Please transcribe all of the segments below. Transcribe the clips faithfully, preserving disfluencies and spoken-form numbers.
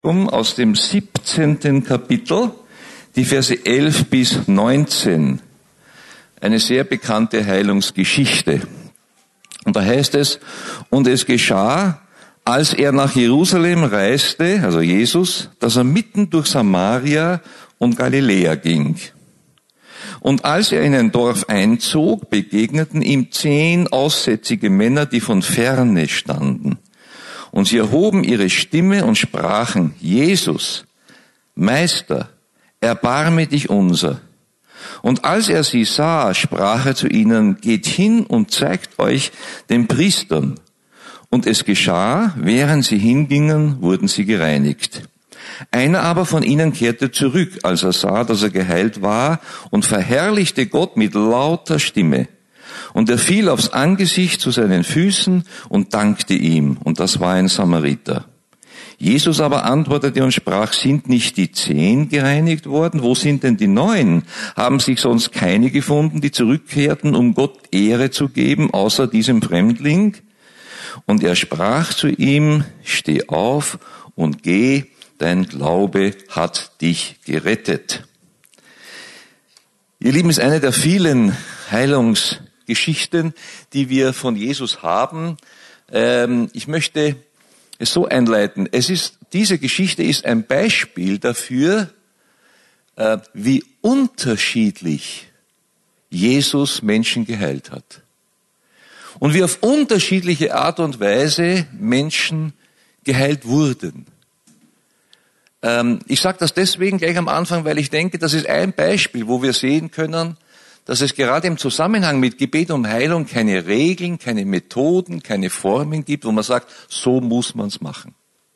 Aus dem siebzehnten Kapitel, die Verse elf bis neunzehn. Eine sehr bekannte Heilungsgeschichte. Und da heißt es, und es geschah, als er nach Jerusalem reiste, also Jesus, dass er mitten durch Samaria und Galiläa ging. Und als er in ein Dorf einzog, begegneten ihm zehn aussätzige Männer, die von ferne standen. Und sie erhoben ihre Stimme und sprachen, Jesus, Meister, erbarme dich unser. Und als er sie sah, sprach er zu ihnen, geht hin und zeigt euch den Priestern. Und es geschah, während sie hingingen, wurden sie gereinigt. Einer aber von ihnen kehrte zurück, als er sah, dass er geheilt war, und verherrlichte Gott mit lauter Stimme. Und er fiel aufs Angesicht zu seinen Füßen und dankte ihm. Und das war ein Samariter. Jesus aber antwortete und sprach, sind nicht die zehn gereinigt worden? Wo sind denn die neun? Haben sich sonst keine gefunden, die zurückkehrten, um Gott Ehre zu geben, außer diesem Fremdling? Und er sprach zu ihm, steh auf und geh, dein Glaube hat dich gerettet. Ihr Lieben, ist eine der vielen Heilungsgeschichten, die wir von Jesus haben. Ich möchte es so einleiten. Es ist, diese Geschichte ist ein Beispiel dafür, wie unterschiedlich Jesus Menschen geheilt hat. Und wie auf unterschiedliche Art und Weise Menschen geheilt wurden. Ich sage das deswegen gleich am Anfang, weil ich denke, das ist ein Beispiel, wo wir sehen können, dass es gerade im Zusammenhang mit Gebet um Heilung keine Regeln, keine Methoden, keine Formen gibt, wo man sagt, so muss man es machen.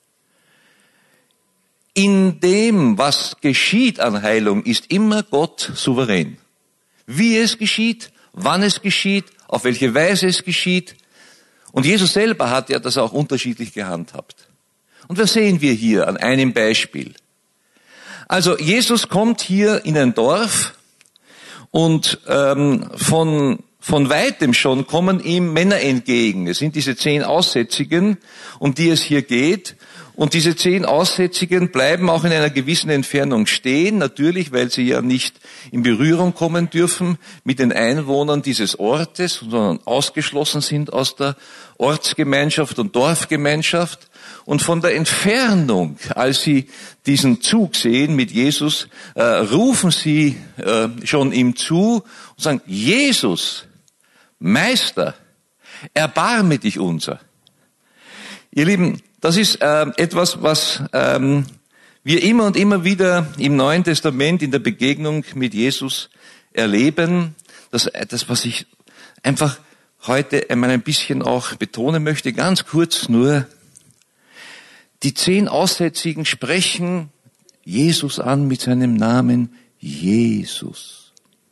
In dem, was geschieht an Heilung, ist immer Gott souverän. Wie es geschieht, wann es geschieht, auf welche Weise es geschieht. Und Jesus selber hat ja das auch unterschiedlich gehandhabt. Und was sehen wir hier an einem Beispiel? Also Jesus kommt hier in ein Dorf und ähm, von von weitem schon kommen ihm Männer entgegen. Es sind diese zehn Aussätzigen, um die es hier geht. Und diese zehn Aussätzigen bleiben auch in einer gewissen Entfernung stehen, natürlich, weil sie ja nicht in Berührung kommen dürfen mit den Einwohnern dieses Ortes, sondern ausgeschlossen sind aus der Ortsgemeinschaft und Dorfgemeinschaft. Und von der Entfernung, als sie diesen Zug sehen mit Jesus, äh, rufen sie äh, schon ihm zu und sagen, Jesus, Meister, erbarme dich unser. Ihr Lieben, das ist äh, etwas, was ähm, wir immer und immer wieder im Neuen Testament in der Begegnung mit Jesus erleben. Das, das was ich einfach heute einmal ein bisschen auch betonen möchte, ganz kurz nur. Die zehn Aussätzigen sprechen Jesus an mit seinem Namen Jesus.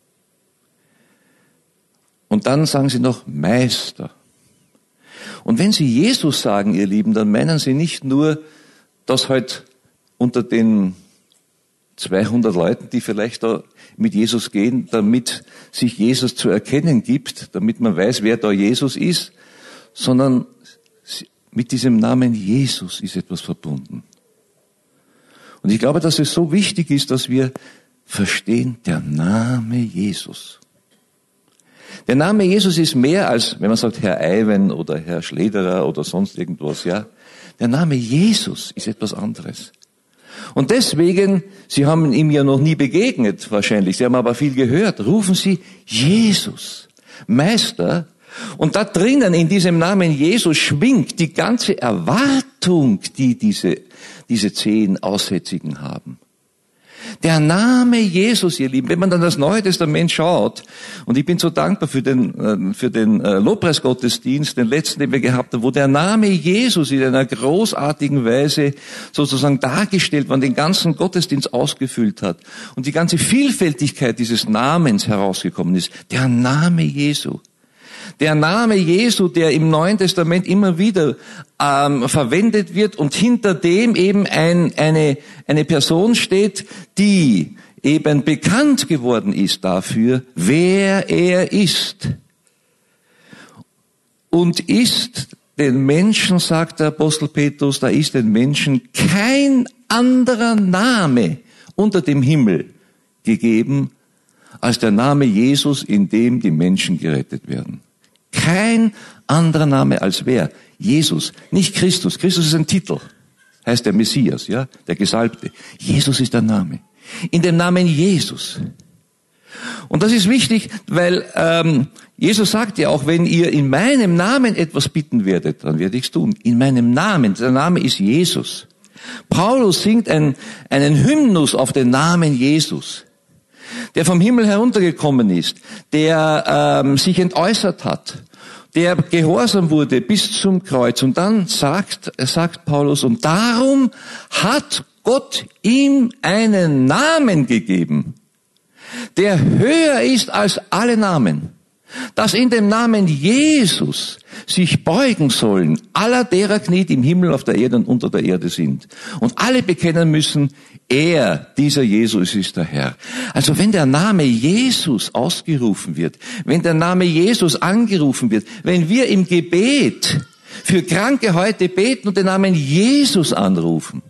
Und dann sagen sie noch Meister. Und wenn sie Jesus sagen, ihr Lieben, dann meinen sie nicht nur, dass halt unter den zweihundert Leuten, die vielleicht da mit Jesus gehen, damit sich Jesus zu erkennen gibt, damit man weiß, wer da Jesus ist, sondern mit diesem Namen Jesus ist etwas verbunden. Und ich glaube, dass es so wichtig ist, dass wir verstehen, der Name Jesus. Der Name Jesus ist mehr als, wenn man sagt, Herr Eiwen oder Herr Schlederer oder sonst irgendwas, ja. Der Name Jesus ist etwas anderes. Und deswegen, Sie haben ihm ja noch nie begegnet, wahrscheinlich, Sie haben aber viel gehört, rufen Sie Jesus, Meister. Und da drinnen in diesem Namen Jesus schwingt die ganze Erwartung, die diese, diese zehn Aussätzigen haben. Der Name Jesus, ihr Lieben, wenn man dann das Neue Testament schaut, und ich bin so dankbar für den, für den Lobpreisgottesdienst, den letzten, den wir gehabt haben, wo der Name Jesus in einer großartigen Weise sozusagen dargestellt war, den ganzen Gottesdienst ausgefüllt hat und die ganze Vielfältigkeit dieses Namens herausgekommen ist. Der Name Jesu. Der Name Jesu, der im Neuen Testament immer wieder ähm, verwendet wird und hinter dem eben ein, eine, eine Person steht, die eben bekannt geworden ist dafür, wer er ist. Und ist den Menschen, sagt der Apostel Petrus, da ist den Menschen kein anderer Name unter dem Himmel gegeben, als der Name Jesus, in dem die Menschen gerettet werden. Kein anderer Name als wer? Jesus, nicht Christus. Christus ist ein Titel, heißt der Messias, ja, der Gesalbte. Jesus ist der Name. In dem Namen Jesus. Und das ist wichtig, weil ähm, Jesus sagt ja auch, wenn ihr in meinem Namen etwas bitten werdet, dann werde ich es tun. In meinem Namen. Der Name ist Jesus. Paulus singt ein, einen Hymnus auf den Namen Jesus, der vom Himmel heruntergekommen ist, der ähm, sich entäußert hat, der gehorsam wurde bis zum Kreuz. Und dann sagt, sagt Paulus, und darum hat Gott ihm einen Namen gegeben, der höher ist als alle Namen, dass in dem Namen Jesus sich beugen sollen aller derer Knie, die im Himmel, auf der Erde und unter der Erde sind. Und alle bekennen müssen, er, dieser Jesus, ist der Herr. Also wenn der Name Jesus ausgerufen wird, wenn der Name Jesus angerufen wird, wenn wir im Gebet für Kranke heute beten und den Namen Jesus anrufen,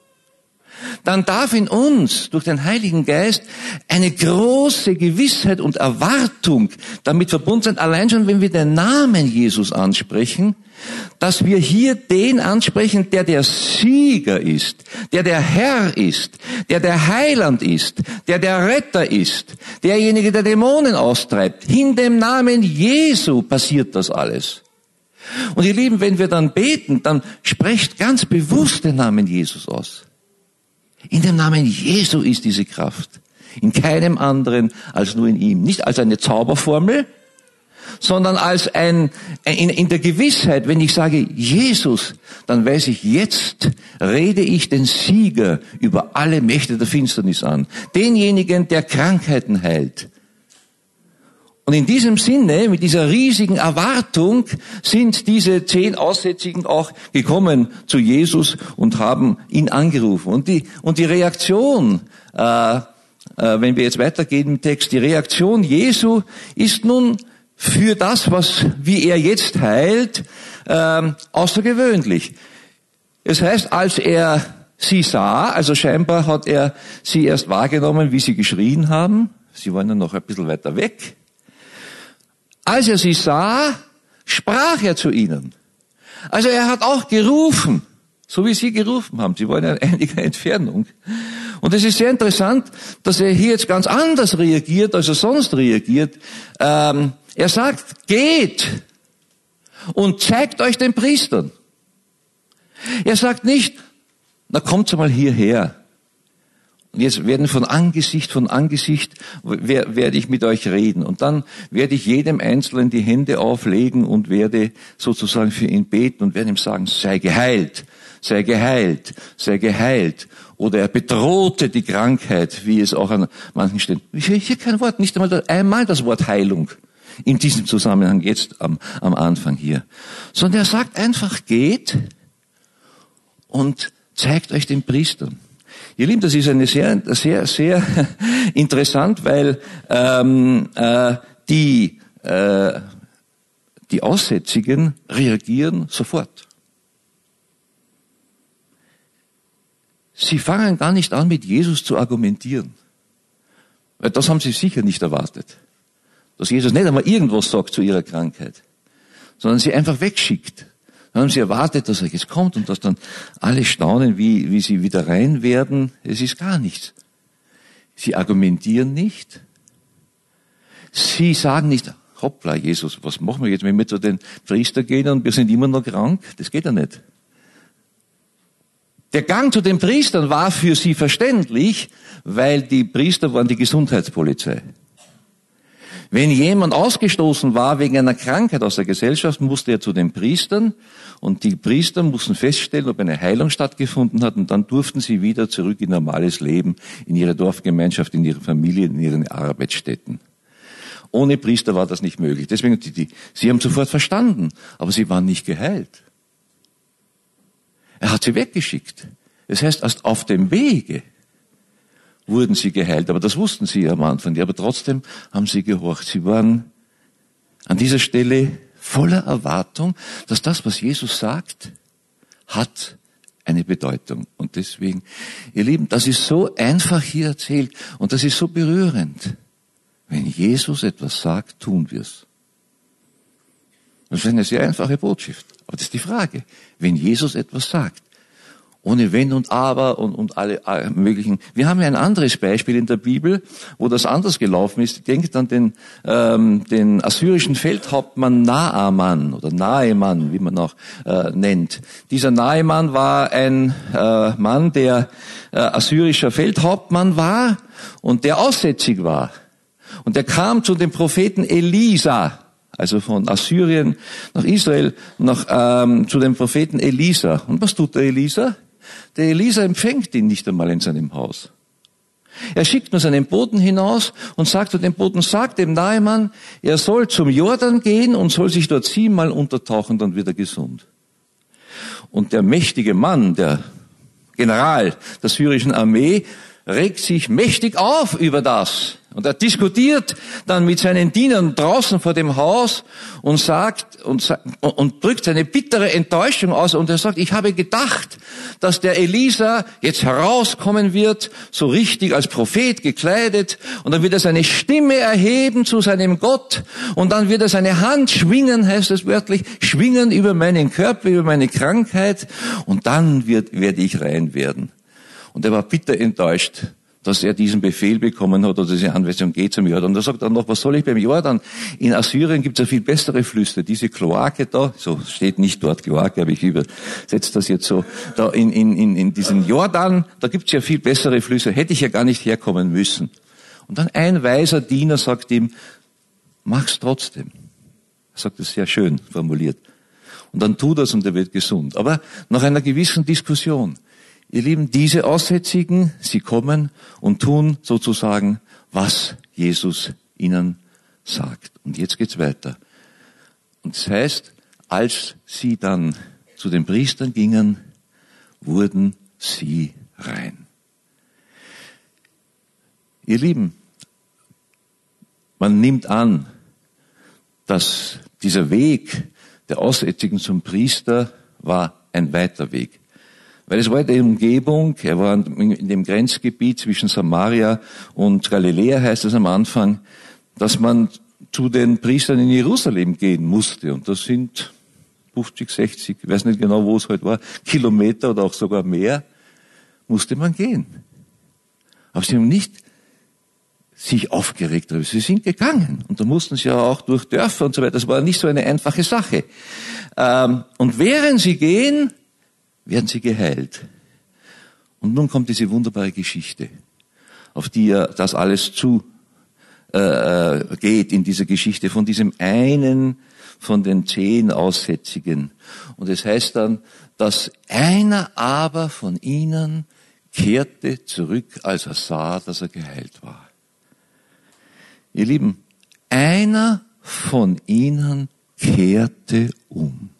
dann darf in uns durch den Heiligen Geist eine große Gewissheit und Erwartung damit verbunden sein, allein schon, wenn wir den Namen Jesus ansprechen, dass wir hier den ansprechen, der der Sieger ist, der der Herr ist, der der Heiland ist, der der Retter ist, derjenige, der Dämonen austreibt. In dem Namen Jesu passiert das alles. Und ihr Lieben, wenn wir dann beten, dann sprecht ganz bewusst den Namen Jesus aus. In dem Namen Jesu ist diese Kraft. In keinem anderen als nur in ihm. Nicht als eine Zauberformel, sondern als ein, in, in der Gewissheit, wenn ich sage Jesus, dann weiß ich, jetzt rede ich den Sieger über alle Mächte der Finsternis an. Denjenigen, der Krankheiten heilt. Und in diesem Sinne, mit dieser riesigen Erwartung, sind diese zehn Aussätzigen auch gekommen zu Jesus und haben ihn angerufen. Und die, und die Reaktion, äh, äh, wenn wir jetzt weitergehen im Text, die Reaktion Jesu ist nun für das, was, wie er jetzt heilt, äh, außergewöhnlich. Es heißt, als er sie sah, also scheinbar hat er sie erst wahrgenommen, wie sie geschrien haben. Sie waren ja noch ein bisschen weiter weg. Als er sie sah, sprach er zu ihnen. Also er hat auch gerufen, so wie sie gerufen haben. Sie waren in einiger Entfernung. Und es ist sehr interessant, dass er hier jetzt ganz anders reagiert, als er sonst reagiert. Ähm, er sagt, geht und zeigt euch den Priestern. Er sagt nicht, na kommt mal hierher. Und jetzt werden von Angesicht, von Angesicht wer, werde ich mit euch reden. Und dann werde ich jedem Einzelnen die Hände auflegen und werde sozusagen für ihn beten und werde ihm sagen, sei geheilt, sei geheilt, sei geheilt. Oder er bedrohte die Krankheit, wie es auch an manchen Stellen. Hier kein Wort, nicht einmal einmal das Wort Heilung in diesem Zusammenhang jetzt am, am Anfang hier. Sondern er sagt einfach, geht und zeigt euch den Priestern. Ihr Lieben, das ist eine sehr, sehr, sehr interessant, weil ähm, äh, die äh, die Aussätzigen reagieren sofort. Sie fangen gar nicht an, mit Jesus zu argumentieren, weil das haben sie sicher nicht erwartet, dass Jesus nicht einmal irgendwas sagt zu ihrer Krankheit, sondern sie einfach wegschickt. Dann haben sie erwartet, dass er jetzt kommt und dass dann alle staunen, wie, wie sie wieder rein werden. Es ist gar nichts. Sie argumentieren nicht. Sie sagen nicht, hoppla, Jesus, was machen wir jetzt, wenn wir zu den Priester gehen und wir sind immer noch krank? Das geht ja nicht. Der Gang zu den Priestern war für sie verständlich, weil die Priester waren die Gesundheitspolizei. Wenn jemand ausgestoßen war wegen einer Krankheit aus der Gesellschaft, musste er zu den Priestern und die Priester mussten feststellen, ob eine Heilung stattgefunden hat und dann durften sie wieder zurück in normales Leben, in ihre Dorfgemeinschaft, in ihre Familie, in ihre Arbeitsstätten. Ohne Priester war das nicht möglich. Deswegen, die, die, sie haben sofort verstanden, aber sie waren nicht geheilt. Er hat sie weggeschickt. Das heißt, erst auf dem Wege wurden sie geheilt. Aber das wussten sie am Anfang nicht. Aber trotzdem haben sie gehorcht. Sie waren an dieser Stelle voller Erwartung, dass das, was Jesus sagt, hat eine Bedeutung. Und deswegen, ihr Lieben, das ist so einfach hier erzählt und das ist so berührend. Wenn Jesus etwas sagt, tun wir es. Das ist eine sehr einfache Botschaft. Aber das ist die Frage. Wenn Jesus etwas sagt, ohne Wenn und Aber und, und alle, alle möglichen. Wir haben ja ein anderes Beispiel in der Bibel, wo das anders gelaufen ist. Denkt an den, ähm, den assyrischen Feldhauptmann Naaman oder Naeman, wie man auch äh, nennt. Dieser Naeman war ein äh, Mann, der äh, assyrischer Feldhauptmann war und der aussätzig war. Und er kam zu dem Propheten Elisa, also von Assyrien nach Israel, nach, ähm, zu dem Propheten Elisa. Und was tut der Elisa? Der Elisa empfängt ihn nicht einmal in seinem Haus. Er schickt nur seinen Boten hinaus und sagt zu dem Boten, sagt dem Naeman, er soll zum Jordan gehen und soll sich dort siebenmal untertauchen, dann wird er gesund. Und der mächtige Mann, der General der syrischen Armee, regt sich mächtig auf über das. Und er diskutiert dann mit seinen Dienern draußen vor dem Haus und sagt und, und drückt seine bittere Enttäuschung aus. Und er sagt, ich habe gedacht, dass der Elisa jetzt herauskommen wird, so richtig als Prophet gekleidet. Und dann wird er seine Stimme erheben zu seinem Gott. Und dann wird er seine Hand schwingen, heißt es wörtlich, schwingen über meinen Körper, über meine Krankheit. Und dann wird, werde ich rein werden. Und er war bitter enttäuscht, dass er diesen Befehl bekommen hat oder diese Anweisung, geht zum Jordan. Und er sagt dann noch, was soll ich beim Jordan? In Assyrien gibt es ja viel bessere Flüsse. Diese Kloake da, so steht nicht dort Kloake, aber ich übersetze das jetzt so, da in, in, in, in diesem Jordan, da gibt es ja viel bessere Flüsse. Hätte ich ja gar nicht herkommen müssen. Und dann ein weiser Diener sagt ihm, mach's trotzdem. Er sagt das sehr schön formuliert. Und dann tut das und er wird gesund. Aber nach einer gewissen Diskussion. Ihr Lieben, diese Aussätzigen, sie kommen und tun sozusagen, was Jesus ihnen sagt. Und jetzt geht's weiter. Und das heißt, als sie dann zu den Priestern gingen, wurden sie rein. Ihr Lieben, man nimmt an, dass dieser Weg der Aussätzigen zum Priester war ein weiter Weg. Weil es war in der Umgebung, er war in dem Grenzgebiet zwischen Samaria und Galiläa, heißt es am Anfang, dass man zu den Priestern in Jerusalem gehen musste. Und das sind fünfzig, sechzig, ich weiß nicht genau, wo es heute war, Kilometer oder auch sogar mehr, musste man gehen. Aber sie haben nicht sich aufgeregt, sie sind gegangen. Und da mussten sie ja auch durch Dörfer und so weiter. Das war nicht so eine einfache Sache. Und während sie gehen, werden sie geheilt. Und nun kommt diese wunderbare Geschichte, auf die ja das alles zu äh, geht in dieser Geschichte von diesem einen von den zehn Aussätzigen. Und es heißt dann, dass einer aber von ihnen kehrte zurück, als er sah, dass er geheilt war. Ihr Lieben, einer von ihnen kehrte um.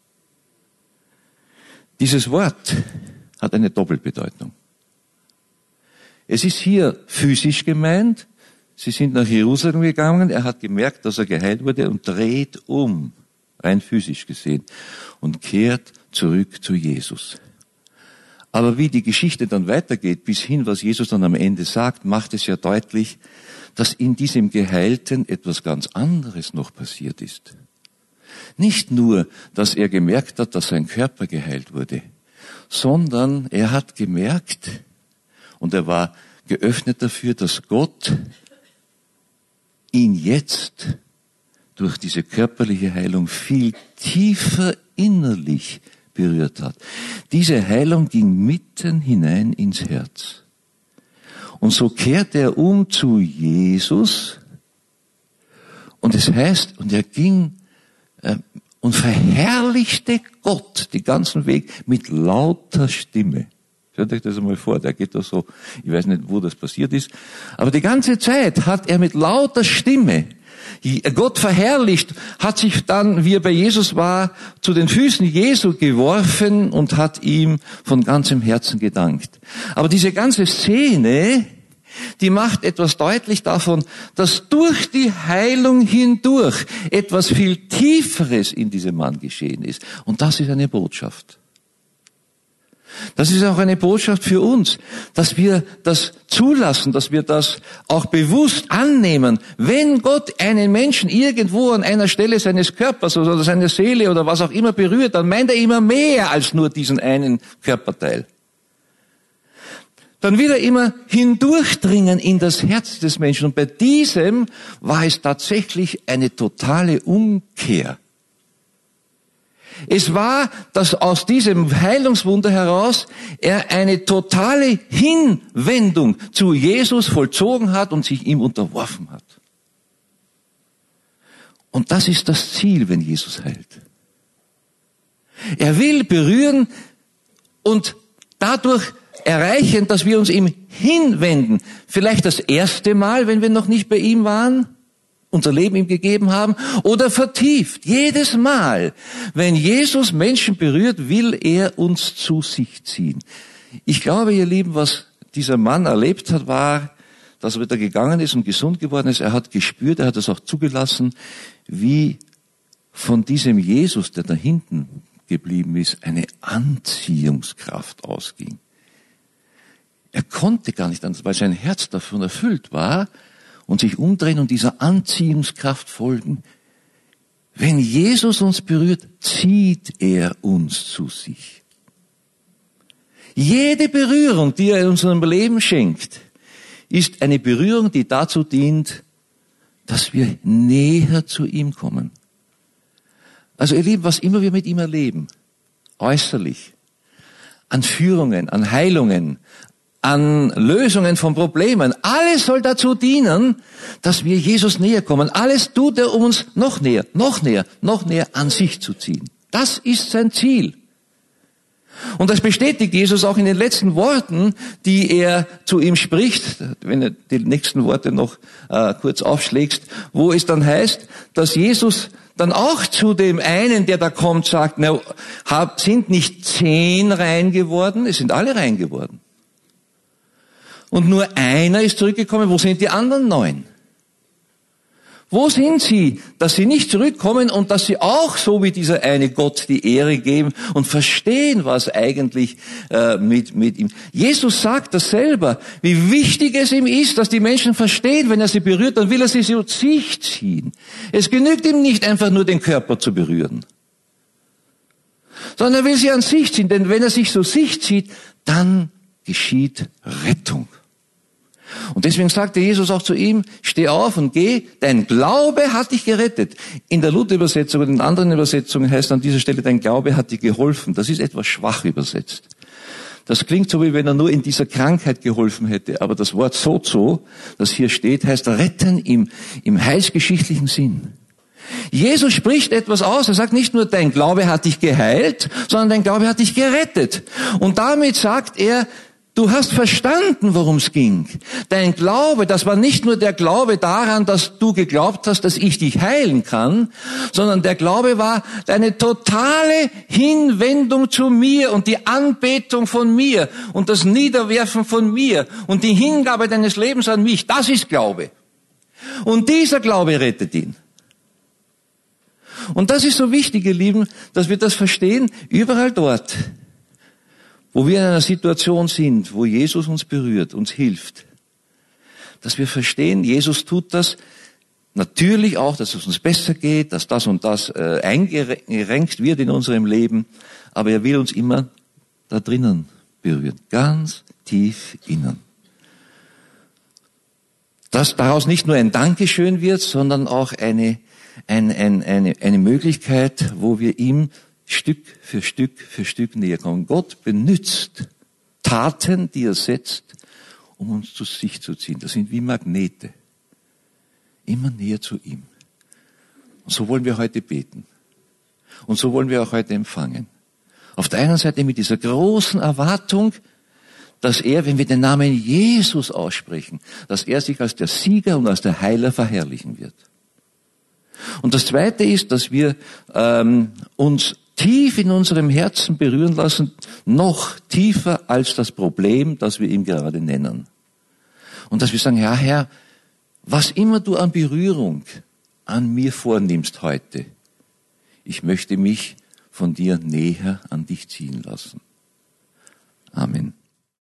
Dieses Wort hat eine Doppelbedeutung. Es ist hier physisch gemeint. Sie sind nach Jerusalem gegangen. Er hat gemerkt, dass er geheilt wurde und dreht um, rein physisch gesehen, und kehrt zurück zu Jesus. Aber wie die Geschichte dann weitergeht, bis hin, was Jesus dann am Ende sagt, macht es ja deutlich, dass in diesem Geheilten etwas ganz anderes noch passiert ist. Nicht nur, dass er gemerkt hat, dass sein Körper geheilt wurde, sondern er hat gemerkt und er war geöffnet dafür, dass Gott ihn jetzt durch diese körperliche Heilung viel tiefer innerlich berührt hat. Diese Heilung ging mitten hinein ins Herz. Und so kehrte er um zu Jesus und es heißt, und er ging und verherrlichte Gott den ganzen Weg mit lauter Stimme. Stellt euch das einmal vor, der geht da so, ich weiß nicht, wo das passiert ist, aber die ganze Zeit hat er mit lauter Stimme Gott verherrlicht, hat sich dann, wie er bei Jesus war, zu den Füßen Jesu geworfen und hat ihm von ganzem Herzen gedankt. Aber diese ganze Szene, die macht etwas deutlich davon, dass durch die Heilung hindurch etwas viel Tieferes in diesem Mann geschehen ist. Und das ist eine Botschaft. Das ist auch eine Botschaft für uns, dass wir das zulassen, dass wir das auch bewusst annehmen. Wenn Gott einen Menschen irgendwo an einer Stelle seines Körpers oder seiner Seele oder was auch immer berührt, dann meint er immer mehr als nur diesen einen Körperteil. Dann will er immer hindurchdringen in das Herz des Menschen. Und bei diesem war es tatsächlich eine totale Umkehr. Es war, dass aus diesem Heilungswunder heraus er eine totale Hinwendung zu Jesus vollzogen hat und sich ihm unterworfen hat. Und das ist das Ziel, wenn Jesus heilt. Er will berühren und dadurch erreichen, dass wir uns ihm hinwenden. Vielleicht das erste Mal, wenn wir noch nicht bei ihm waren, unser Leben ihm gegeben haben, oder vertieft. Jedes Mal, wenn Jesus Menschen berührt, will er uns zu sich ziehen. Ich glaube, ihr Lieben, was dieser Mann erlebt hat, war, dass er wieder gegangen ist und gesund geworden ist. Er hat gespürt, er hat es auch zugelassen, wie von diesem Jesus, der da hinten geblieben ist, eine Anziehungskraft ausging. Er konnte gar nicht anders, weil sein Herz davon erfüllt war, und sich umdrehen und dieser Anziehungskraft folgen. Wenn Jesus uns berührt, zieht er uns zu sich. Jede Berührung, die er in unserem Leben schenkt, ist eine Berührung, die dazu dient, dass wir näher zu ihm kommen. Also ihr Lieben, was immer wir mit ihm erleben, äußerlich, an Führungen, an Heilungen, an Lösungen von Problemen. Alles soll dazu dienen, dass wir Jesus näher kommen. Alles tut er, um uns noch näher, noch näher, noch näher an sich zu ziehen. Das ist sein Ziel. Und das bestätigt Jesus auch in den letzten Worten, die er zu ihm spricht, wenn du die nächsten Worte noch äh, kurz aufschlägst, wo es dann heißt, dass Jesus dann auch zu dem einen, der da kommt, sagt, na, hab, sind nicht zehn rein geworden, es sind alle rein geworden. Und nur einer ist zurückgekommen. Wo sind die anderen neun? Wo sind sie, dass sie nicht zurückkommen und dass sie auch so wie dieser eine Gott die Ehre geben und verstehen, was eigentlich äh, mit, mit ihm. Jesus sagt das selber, wie wichtig es ihm ist, dass die Menschen verstehen, wenn er sie berührt, dann will er sie zu sich ziehen. Es genügt ihm nicht einfach nur den Körper zu berühren, sondern er will sie an sich ziehen, denn wenn er sich zu sich zieht, dann geschieht Rettung. Und deswegen sagte Jesus auch zu ihm, steh auf und geh, dein Glaube hat dich gerettet. In der Luther-Übersetzung und in anderen Übersetzungen heißt an dieser Stelle, dein Glaube hat dir geholfen. Das ist etwas schwach übersetzt. Das klingt so, wie wenn er nur in dieser Krankheit geholfen hätte. Aber das Wort sozo, das hier steht, heißt retten im, im heilsgeschichtlichen Sinn. Jesus spricht etwas aus. Er sagt nicht nur, dein Glaube hat dich geheilt, sondern dein Glaube hat dich gerettet. Und damit sagt er, du hast verstanden, worum es ging. Dein Glaube, das war nicht nur der Glaube daran, dass du geglaubt hast, dass ich dich heilen kann, sondern der Glaube war deine totale Hinwendung zu mir und die Anbetung von mir und das Niederwerfen von mir und die Hingabe deines Lebens an mich. Das ist Glaube. Und dieser Glaube rettet ihn. Und das ist so wichtig, ihr Lieben, dass wir das verstehen, überall dort, wo wir in einer Situation sind, wo Jesus uns berührt, uns hilft, dass wir verstehen, Jesus tut das natürlich auch, dass es uns besser geht, dass das und das äh, eingerenkt wird in unserem Leben, aber er will uns immer da drinnen berühren, ganz tief innen. Dass daraus nicht nur ein Dankeschön wird, sondern auch eine, ein, ein, eine, eine Möglichkeit, wo wir ihm Stück für Stück für Stück näher kommen. Gott benutzt Taten, die er setzt, um uns zu sich zu ziehen. Das sind wie Magnete. Immer näher zu ihm. Und so wollen wir heute beten. Und so wollen wir auch heute empfangen. Auf der einen Seite mit dieser großen Erwartung, dass er, wenn wir den Namen Jesus aussprechen, dass er sich als der Sieger und als der Heiler verherrlichen wird. Und das Zweite ist, dass wir ähm, uns tief in unserem Herzen berühren lassen, noch tiefer als das Problem, das wir ihm gerade nennen. Und dass wir sagen, ja Herr, was immer du an Berührung an mir vornimmst heute, ich möchte mich von dir näher an dich ziehen lassen. Amen.